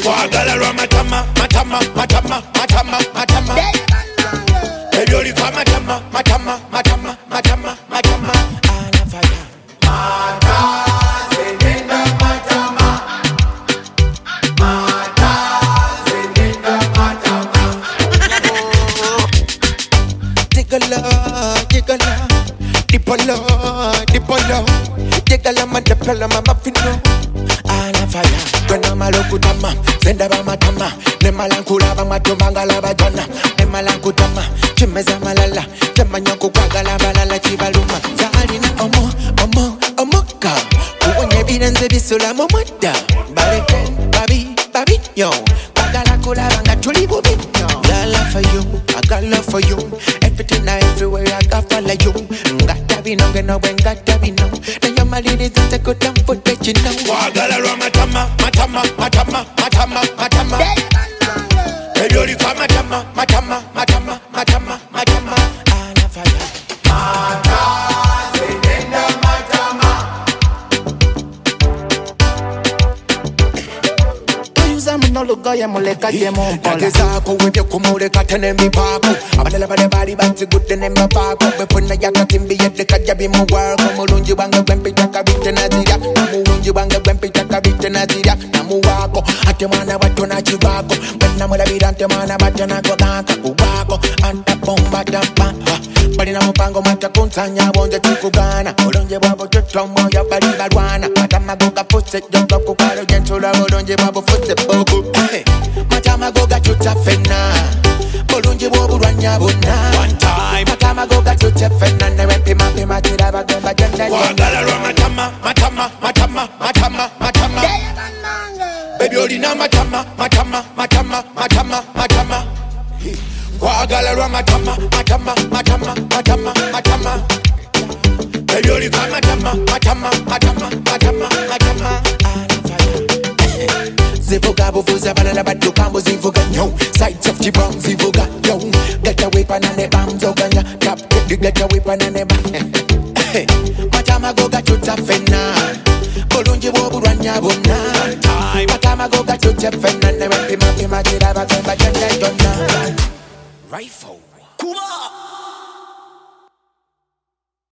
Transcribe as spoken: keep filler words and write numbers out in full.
Wagalala matama, matama, matama, matama, matama. Baby, only come matama, matama, matama, matama, matama. Ana fire. Mata, zenenda matama. Mata, zenenda matama. Digala, digala, dipolo, dipolo. Digala, mandapala, mama fino. Ana fire. Gana malokutama, zenda ba matama. Ne malankula ba matomangala ba jana. Ne malankutama, chimeza malala. Temanyanku kwagala balala chibaluma. Zalina omo, omo, omoka. Uonye bidenze bisula momoda. Baleken, babi, babi, yo. Kwagala kula banga tulibu binyo. Got love for you, I got love for you. Everything I everywhere I got follow you. Ngata bino, ngeno ben ngata bino. Na yo malini zate kutam foot bet you know. Wagala rwa matama, matama, matama, matama, matama. Baby, only come matama, matama, matama, matama, matama. Ana fire. Mata, zenenda matama. Uyuza munologa ya muleka je mumpola. Nagezako wende kumuleka tene mipako. Abadala bade bali bati good ne mapako. Befuna yakatimbi yede kajabi mu work. Mulunji banga gwempi takabite nazira. Mulunji banga gwempi takabite nazira. Namu wako ate mwana bato na chibako. Bena mula bidante mwana bato na kodaka. Uwako anta bomba dampa. Bali na mupango mata kuntanya bonje tukugana. Mulunji babo tutomo ya bali balwana. Matama goga fuse joko kupalo jentula. Mulunji babo fuse boku. Matama goga tutafena. Mulunji bobu rwanya bona. One time. Matama goga tutafena. Nerepi mapi matira bagomba jenda. Wagala rwa matama, matama, matama, matama, matama. Baby olina matama, matama, matama, matama, matama. Wagala rwa matama, matama, matama, matama, matama. Baby olina matama, matama, matama, matama, matama. Zivuga buvuza balala badu kambo zivuga yo. Sides of T-Bong zivuga yo. Get away panane bam zoganya. Tap get get away panane bam. Matama goga tutafena. Bolunji wobu rwanya bona. Matama goga tutafena. Newe pima pima tira bagomba jenda donna. Rifle. Kuma.